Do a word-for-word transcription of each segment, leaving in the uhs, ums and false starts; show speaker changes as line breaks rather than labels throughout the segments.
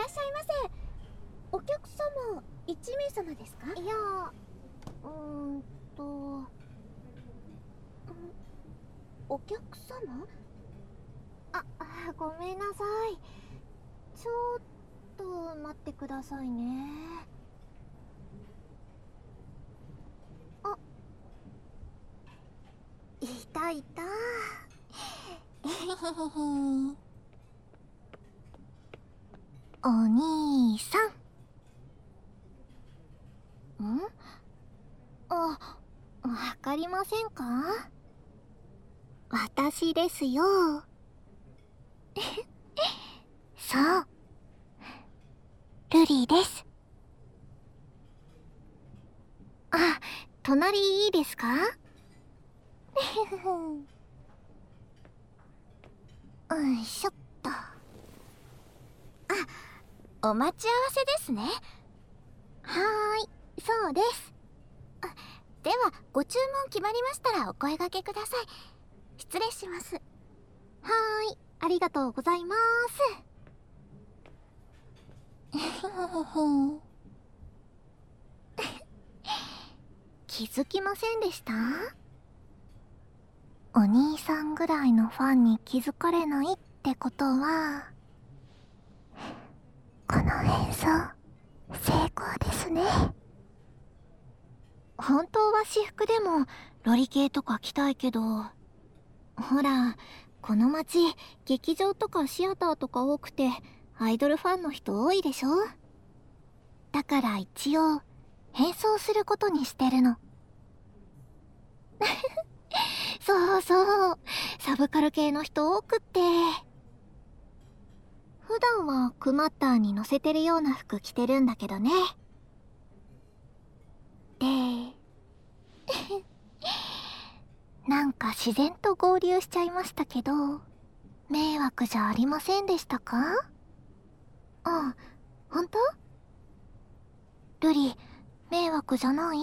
らっしゃいませ。お客様いち名様ですか？
いや、うーんと
お客様？
あ、ごめんなさい。ちょっと待ってくださいね。あ、いたいた。えへへへへ。お兄さん。ん？あ、わかりませんか？私ですよ。そう。ルリです。あ、隣いいですか？よいしょっと。あ、お待ち合わせですね。はーい、そうです。あ、ではご注文決まりましたらお声掛けください。失礼します。はーい、ありがとうございます。気づきませんでした？お兄さんぐらいのファンに気づかれないってことは、この変装成功ですね。本当は私服でもロリ系とか着たいけど、ほらこの街劇場とかシアターとか多くてアイドルファンの人多いでしょ。だから一応変装することにしてるの。そうそう、サブカル系の人多くって。普段はクマッターに乗せてるような服着てるんだけどね。でなんか自然と合流しちゃいましたけど、迷惑じゃありませんでしたか？あ、ほんと？ルリ、迷惑じゃない？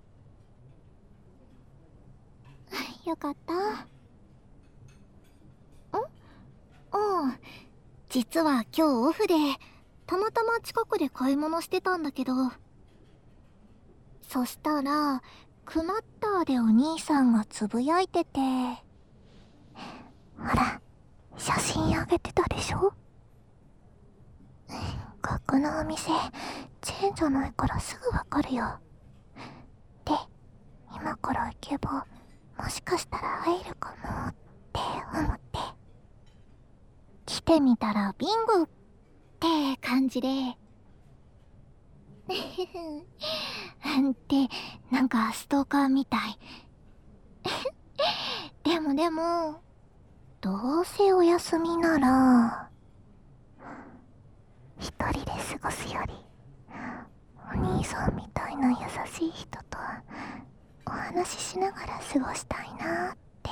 よかった。ん？うん、実は今日オフでたまたま近くで買い物してたんだけど、そしたらクマッターでお兄さんがつぶやいてて、ほら写真あげてたでしょ。額のお店チェーンじゃないからすぐわかるよ。で、今から行けばもしかしたら会えるかもって思って、来てみたらビンゴって感じでってなんかストーカーみたい。でもでもどうせお休みなら一人で過ごすよりお兄さんみたいな優しい人とお話ししながら過ごしたいなって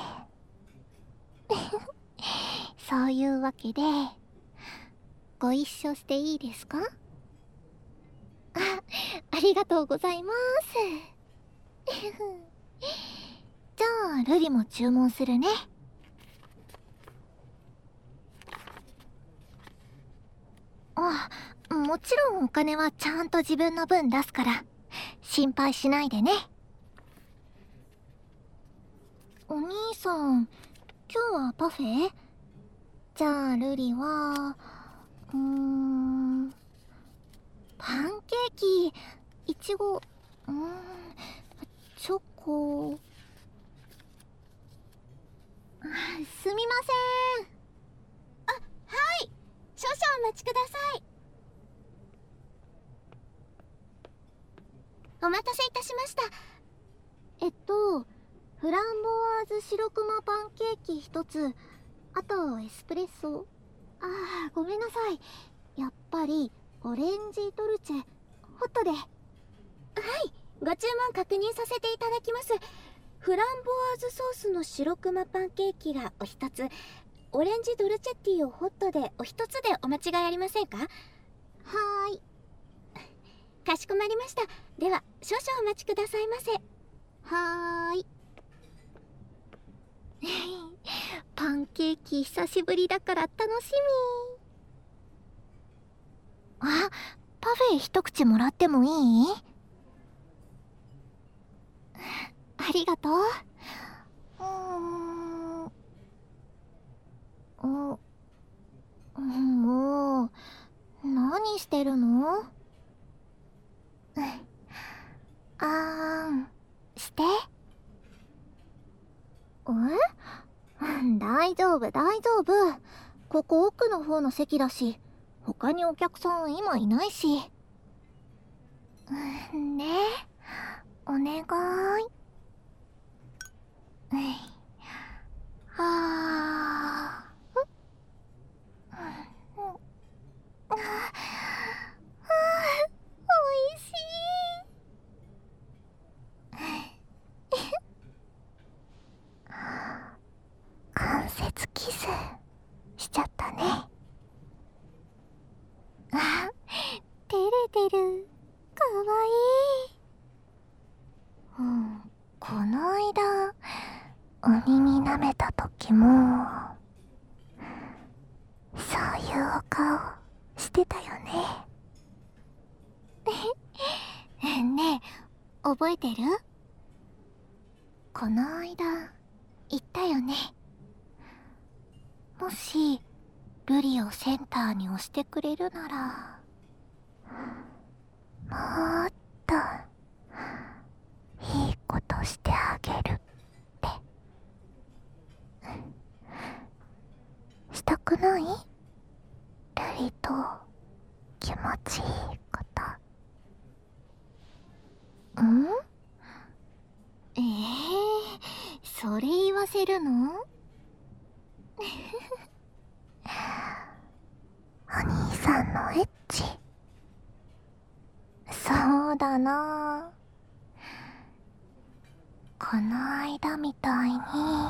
そういうわけでご一緒していいですか？あ、ありがとうございますじゃあルリも注文するね。あ、もちろんお金はちゃんと自分の分出すから心配しないでね。お兄さん、今日はパフェ？じゃあルリはうーんパンケーキ、いちご、うーんチョコ。あ、すみません。
あ、はい、少々お待ちください。お待たせいたしました。
えっとフランボワーズ白クマパンケーキひとつ、あとエスプレッソ。あー、ごめんなさい。やっぱりオレンジドルチェホットで。はい、
ご注文確認させていただきます。フランボワーズソースの白クマパンケーキがお一つ、オレンジドルチェティをホットでお一つでお間違いありませんか？は
ーい。
かしこまりました。では少々お待ちくださいませ。
はーいパンケーキ久しぶりだから楽しあ、パフェ一口もらってもいい？ありがとう。うーん。お、もう、何してるの？あーん、して。え？大丈夫、大丈夫。ここ奥の方の席だし、他にお客さん今いないし。ねえ、お願い。はあ。おいしい。関節キスしちゃったね。あ、照れてる。かわいい。うん、この間お耳舐めた時もそういうお顔してたよね。ねえ、覚えてる？この間言ったよね。もしルリをセンターに押してくれるなら、もっといいことしてあげるって。したくない？ルリと気持ちいいこと。ん？ええー、それ言わせるの？お兄さんのエッチ。そうだな。この間みたいに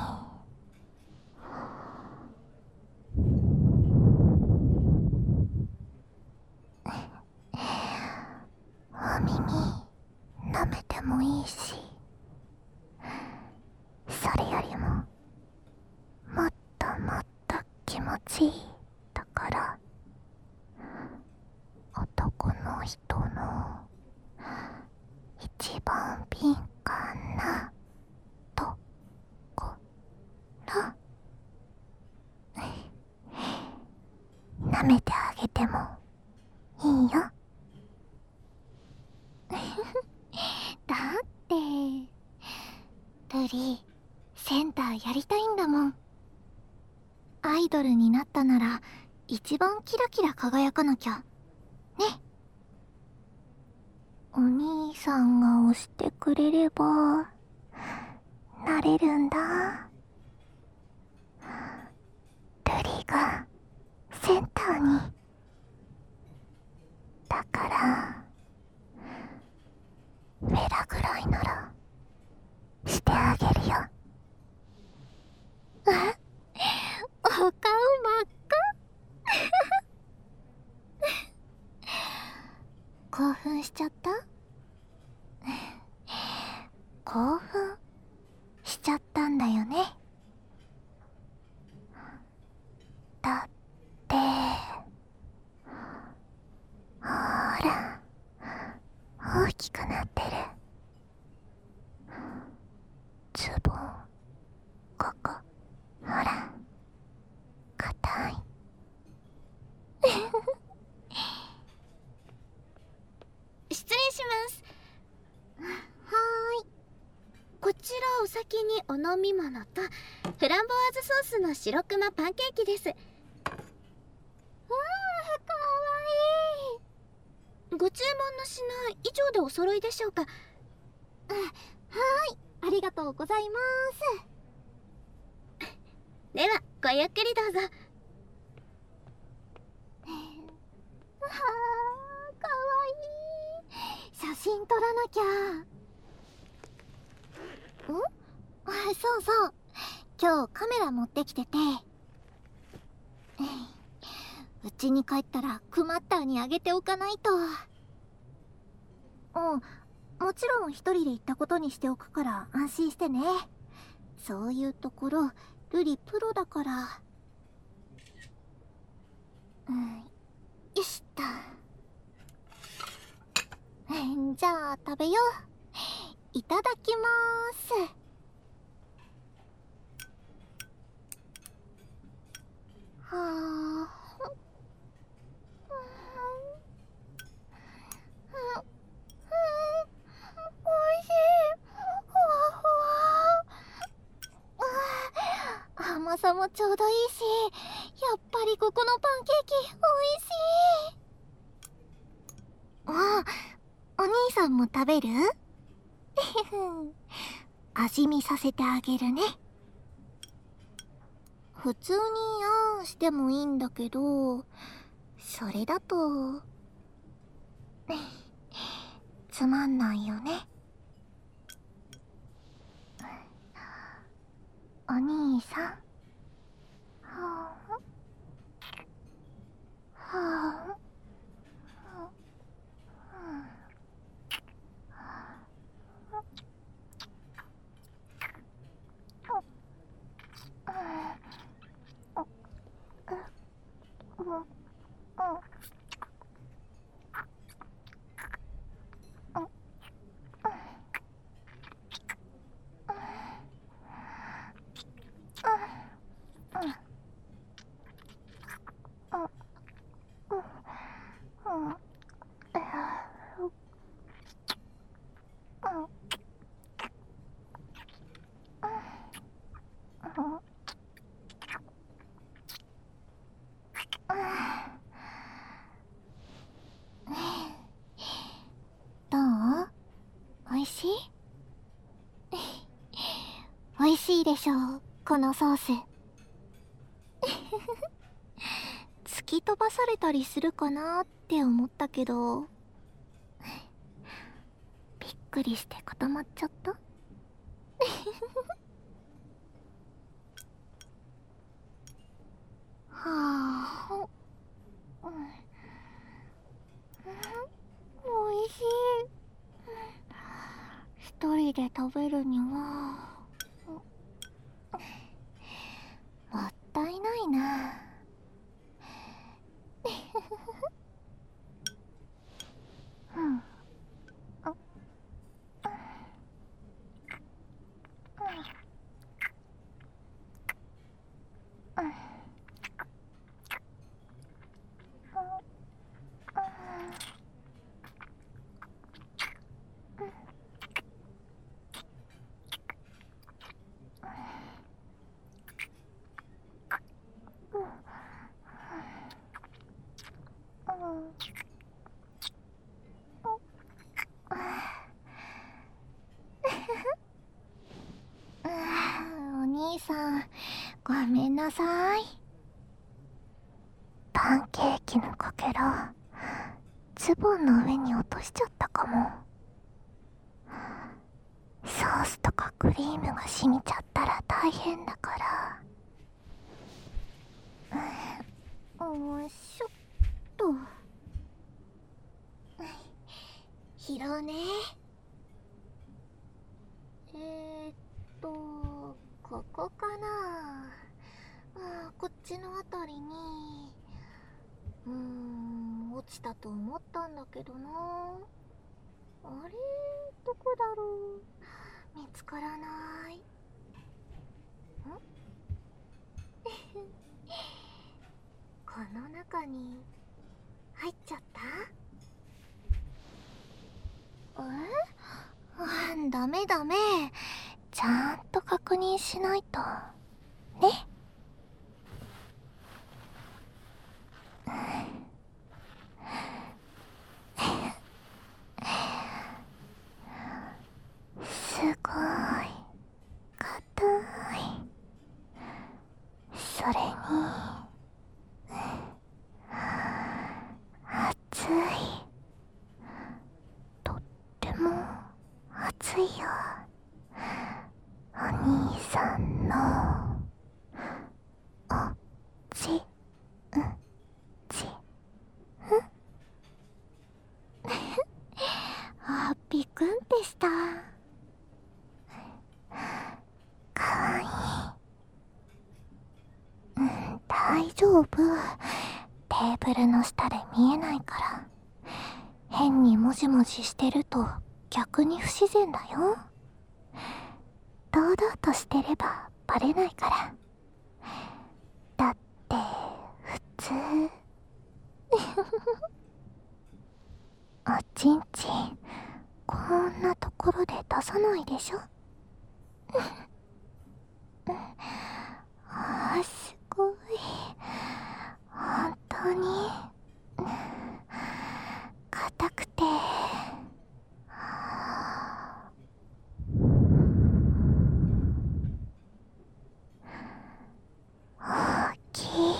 お耳舐めてもいいし、それよりももっともっと気持ちいいだから、男の人の一番敏感なところ舐めてあげてもいいよ。だってルリ、センターやりたいんだもん。アイドルになったなら一番キラキラ輝かなきゃね。お兄さんが押してくれればなれるんだ。ルリがセンターに。だからフェラぐらいならしてあげるよ。あ、お顔真っ赤。興奮しちゃった？興奮しちゃったんだよね。だってほら大きくなってる。ズボンここほら硬い。
失礼します。
はーい。
こちらお先にお飲み物とフランボワーズソースの白熊パンケーキです。わあ、かわいい。ご注文の品以上でお揃いでしょうか？
あ、はーい、ありがとうございます。
ではごゆっくりどうぞ。
わあ、かわいい。写真撮らなきゃ。ん？あ、そうそう、今日カメラ持ってきてて、うちに帰ったらクマッターにあげておかないと。うん、もちろん一人で行ったことにしておくから安心してね。そういうところルリプロだから。うん、よしっと。 ゃあ食べよう。いただきまーす。はあ。おいしい。ふわふわ。甘さもちょうどいいし、やっぱりここのパンケーキおいしい。あ、お兄さんも食べる？味見させてあげるね。普通にあんしてもいいんだけど、それだとつまんないよね。お兄さん。はあはあ。どう？おいしい？おいしいでしょう、このソース。突き飛ばされたりするかなって思ったけど、びっくりして固まっちゃった。はあ、うん、おいしい。一人で食べるにはもったいないな。うん。あ、うん。お兄さん、ごめんなさい。パンケーキのかけら、ズボンの上に落としちゃったかも。ソースとかクリームが染みちゃったら大変だから。よいしょっと。拾うね。えーっと、ここかな。あ、こっちのあたりに、うーん、落ちたと思ったんだけどな。あれ、どこだろう。見つからない。んこの中に入っちゃった？え？あ、ダメダメ。ちゃんと確認しないとね。すごい硬い。それに熱い。とっても熱いよ。お兄さんのおちんちん。あ、びくんってした。かわいい。うん、大丈夫。テーブルの下で見えないから変にもじもじしてると逆に不自然だよ。堂々としてればバレないから。だって普通おちんちんこんなところで出さないでしょ。あーすごい、本当に硬くて大きい。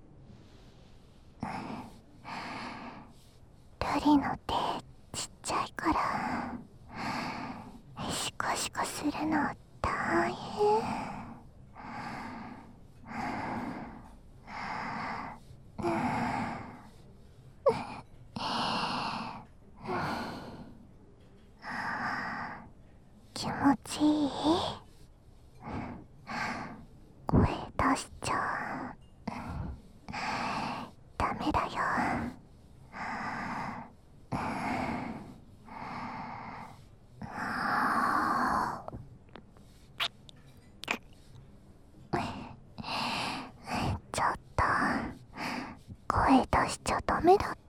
ルリの手ちっちゃいからシコシコするの大変。気持ちいい？声出しちゃダメだよ。ちょっと声出しちゃダメだって。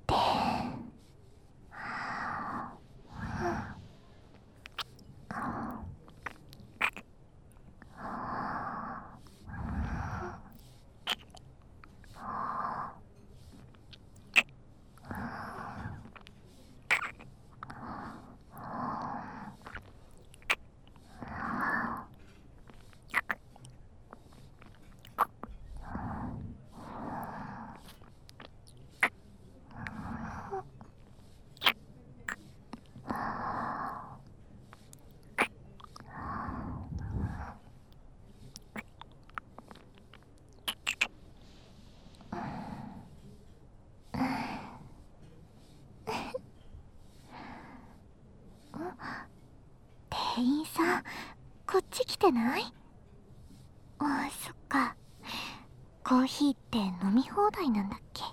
店員さん、こっち来てない？あ、そっか。コーヒーって飲み放題なんだっけ？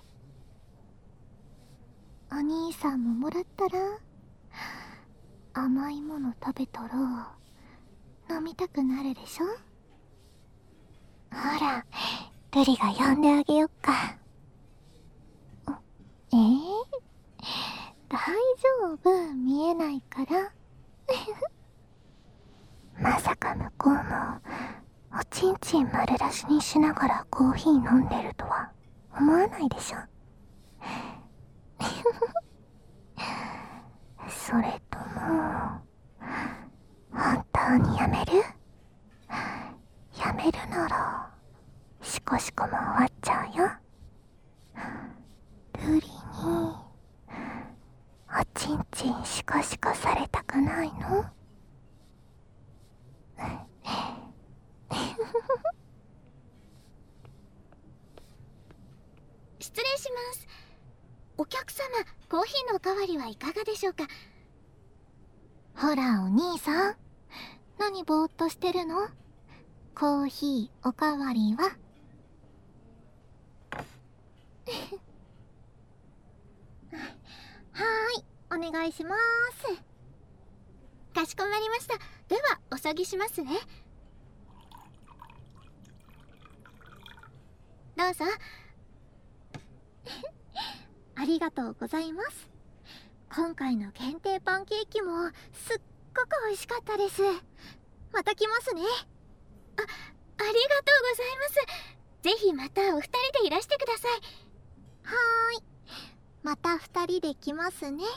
お兄さんももらったら？甘いもの食べたら飲みたくなるでしょ？ほら、ルリが呼んであげよっか。えー、大丈夫、見えないから。まさか向こうもおちんちん丸出しにしながらコーヒー飲んでるとは思わないでしょ。それとも本当にやめる？やめるならシコシコも終わっちゃうよ。ルリにおちんちんシコシコされたくないの？
失礼します。お客様、コーヒーのおかわりはいかがでしょうか？
ほらお兄さん、何ぼーっとしてるの？コーヒーおかわりは？はーい、お願いしまーす。
かしこまりました。ではお下げしますね。どうぞ。
ありがとうございます。今回の限定パンケーキもすっごく美味しかったです。また来ますね。
あ、ありがとうございます。ぜひまたお二人でいらしてください。
はーい、また二人で来ますね。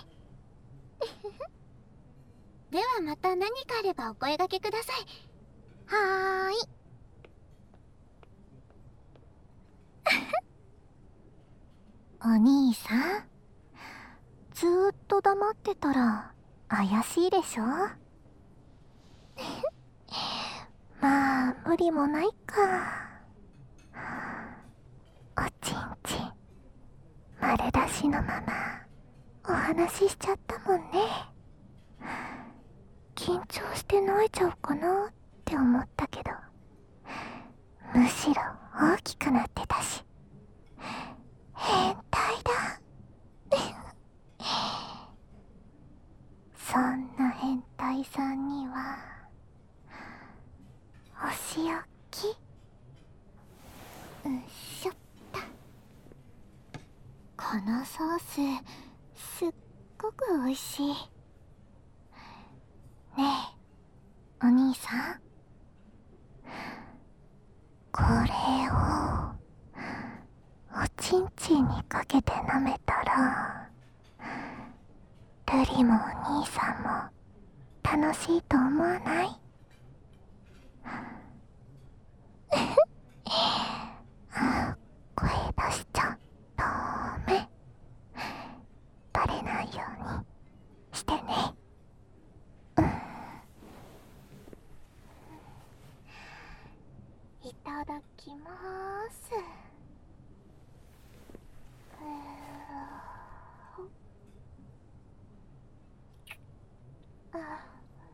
ではまた何かあればお声掛けください。
はーい。お兄さん、ずーっと黙ってたら怪しいでしょ？まあ無理もないか。おちんちん丸出しのままお話ししちゃったもんね。緊張して泣いちゃうかなって思ったけど、むしろ大きくなってたし変態だ。 うんしょっと。このソースすっごく美味しい。ねえお兄さん、これをおちんちんにかけて舐めたら、ルリもお兄さんも楽しいと思わない？声出しちゃダメ。バレないようにしてね。いただきまーす。あ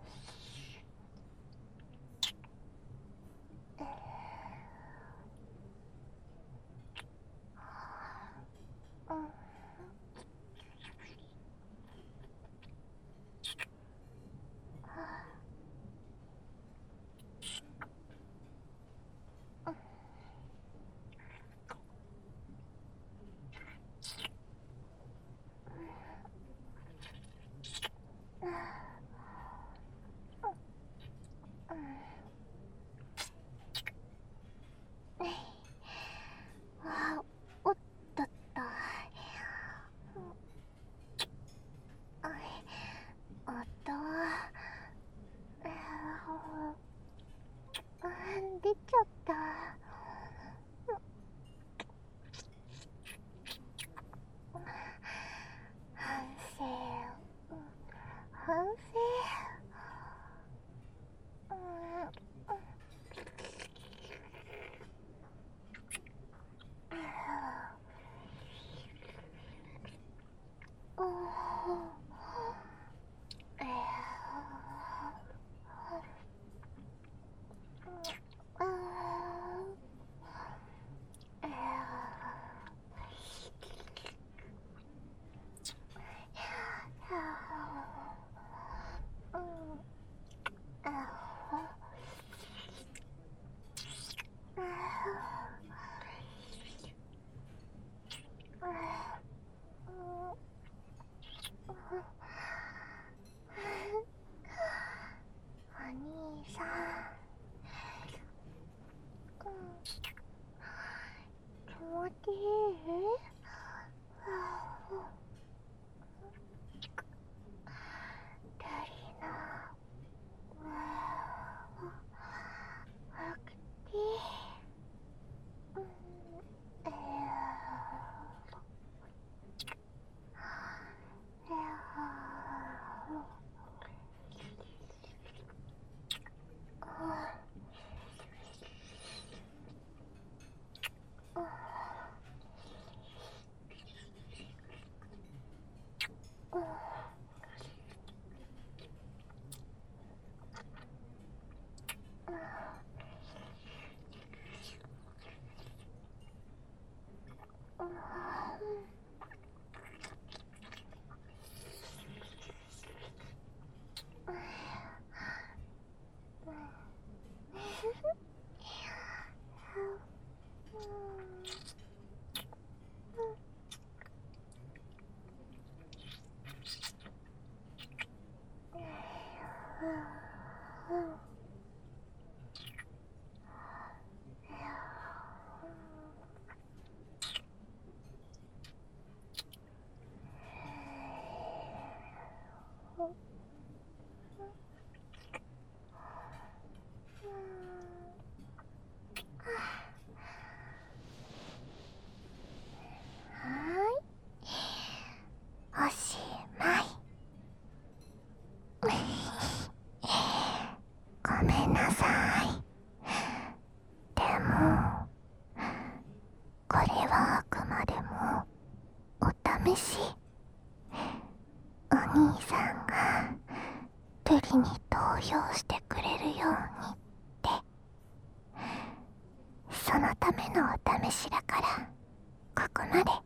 あ、おっとっと。おっと、出ちゃった。反省、反省。お兄さん、気持ちいい？ダリナ、あくて、うん、えおしまい。ごめんなさい。でもこれはあくまでもお試し。お兄さんがルリに投票してくれるようにって、そのためのお試しだから、ここまで。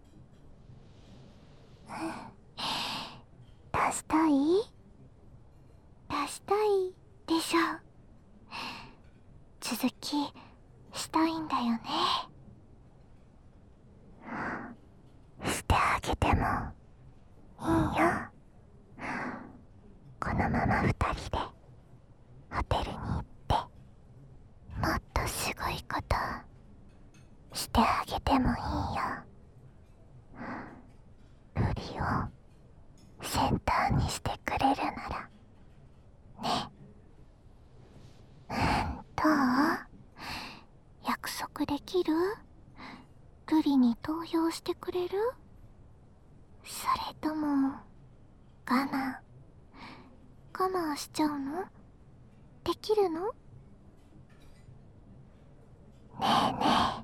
出したい？出したいでしょ。続きしたいんだよね。 もいいよ。このまま二人でホテルに行ってもっとすごいことしてあげてもいいよ。ルリをセンターにしてくれるならね。どう？約束できる？ルリに投票してくれる？それとも我慢我慢しちゃうの？できるの？ねえね